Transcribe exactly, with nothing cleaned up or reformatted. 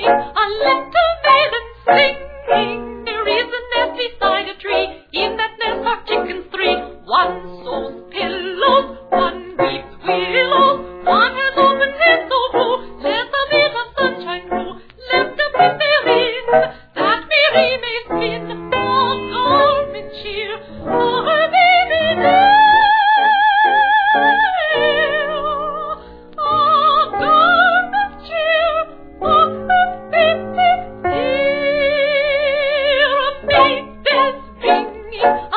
singing, a little maiden singing. There is a nest beside a tree, in that nest are chickens three. One sews pillows, one weaves willows, one has open head so blue. Let a bit of sunshine through, let the breeze therein, that Mary may spin a garment cheer for her baby dear. A garment cheer for her baby dear. A maid bells ringing,